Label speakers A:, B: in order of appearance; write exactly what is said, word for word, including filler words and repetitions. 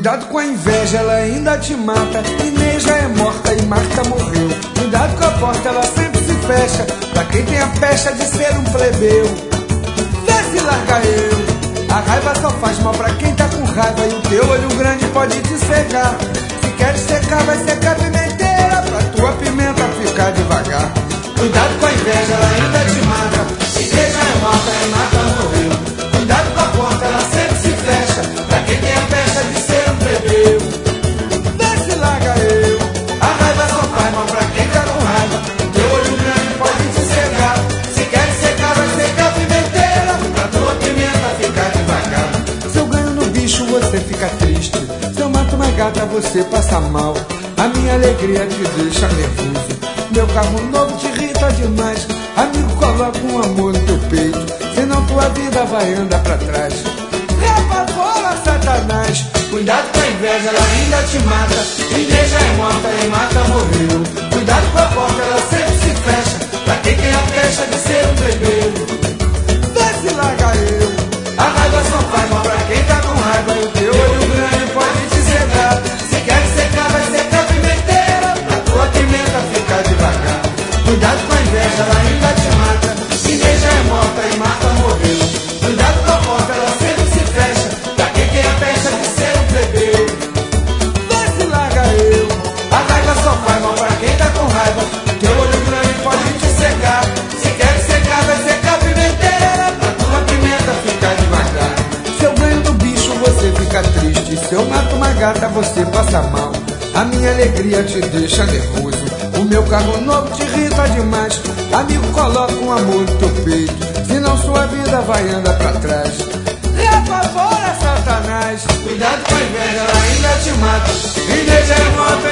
A: Cuidado com a inveja, ela ainda te mata. Inês já é morta e Marta morreu. Cuidado com a porta, ela sempre se fecha pra quem tem a pecha de ser um plebeu. Vê se larga eu. A raiva só faz mal pra quem tá com raiva, e o teu olho grande pode te cegar. Se queres secar, vai secar pimenteira, pra tua pimenta ficar devagar. Cuidado com a inveja, ela ainda te mata. Inês já é morta e Marta morreu. Cuidado com a porta, ela sempre se fecha pra quem tem a pecha de ser um plebeu. Vê se larga eu. A raiva só faz mal pra quem tá com raiva. Teu olho grande pode te cegar. Se quer secar, vai secar pimenteira, pra tua pimenta ficar devagar. Se eu ganho no bicho, você fica triste. Se eu mato uma gata, você passa mal. A minha alegria te deixa nervoso. Meu carro novo te irrita demais. Amigo, coloca um amor no teu peito, senão tua vida vai andar pra trás. Rapa fora, Satanás. Cuidado com a inveja, ela ainda te mata. Inês já é morta e Marta morreu. Cuidado com a porta, ela sempre se fecha pra quem tem a pecha de ser um plebeu. Vê se larga eu. A raiva só faz mal pra quem tá com raiva, e o teu olho grande pode te cegar. Se quer secar, vai secar pimenteira, pra tua pimenta ficar devagar. Cuidado com a inveja, ela ainda te mata. Inês já é morta e Marta morreu. Cuidado com a porta, ela sempre se fecha pra quem tem a pecha de ser um plebeu. Vê se larga eu. A raiva só faz mal pra quem tá com raiva. Teu olho grande pode te cegar. Se quer secar, vai secar pimenteira, pra tua pimenta ficar devagar. Se eu ganho do bicho, você fica triste. Se eu mato uma gata, você passa mal. A minha alegria te deixa nervoso. O meu carro novo te irrita demais. Amigo, coloca um amor no teu peito, senão sua vida vai andar pra trás. Leva fora, Satanás. Cuidado com a inveja, ela ainda te mata. Inês já é morta